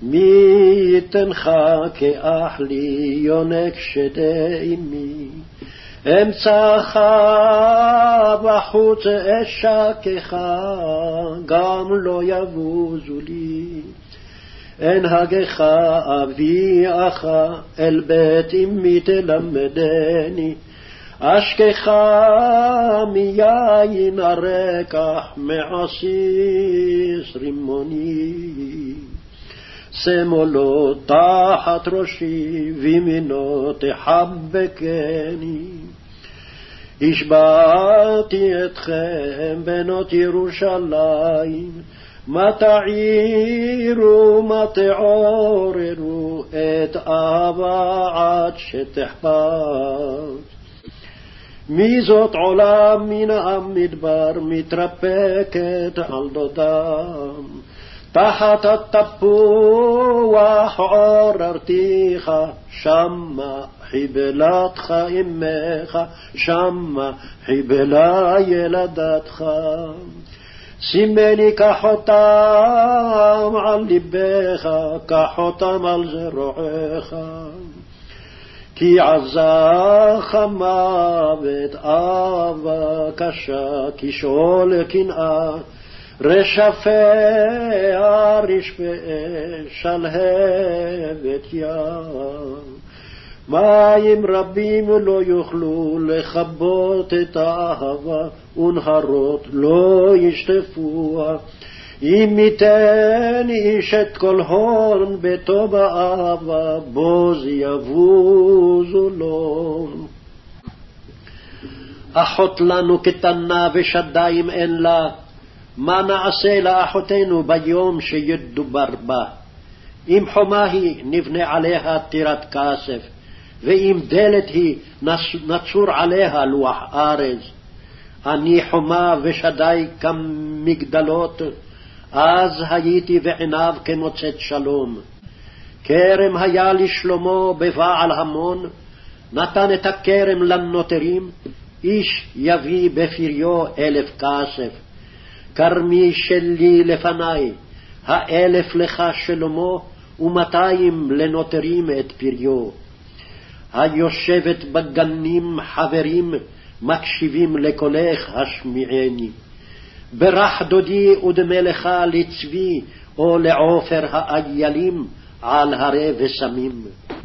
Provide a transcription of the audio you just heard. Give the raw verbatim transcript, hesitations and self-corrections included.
מי ייתנך כאח לי יונק שדי אמי, אמצעך בחוץ אשקך, גם לא יבוזו לי. אנהגך אביאך אל בית אמי תלמדני, אשכך מיין הרקח מעסיס רימוני. שמאלו תחת ראשי וימינו תחבקני. השבעתי אתכם בנות ירושלים, מה תעירו מה תעוררו את אהבה עד שתחפץ. מי זאת עולה מן המדבר מתרפקת על דודם, תחת התפוח עוררתיך, שמה חיבלתך אמך, שמה חיבלה ילדתך. שימני כחותם על ליבך, כחותם על זרועך. כי עזה מוות אהבה קשה, כי שאול קנאה רשפיה רשפה שלהבת ים. מים רבים לא יוכלו לכבות את האהבה, ונהרות לא ישטפוה. אם ייתן איש את כל הון ביתו באהבה, בוז יבוזו לו. אחות לנו קטנה ושדיים אין לה, מה נעשה לאחותנו ביום שידובר בה? אם חומה היא נבנה עליה טירת כסף, ואם דלת היא נצור עליה לוח ארז. אני חומה ושדי כמגדלות, אז הייתי ועיניו כמוצאת שלום. כרם היה לשלמה בבעל המון, נתן את הכרם לנוטרים, איש יביא בפריו אלף כסף. כרמי שלי לפני, האלף לך שלמה, ומאתיים לנוטרים את פריו. היושבת בגנים חברים, מקשיבים לקולך השמיעני. ברח דודי ודמה לך לצבי, או לעופר האיילים על הרי ושמים.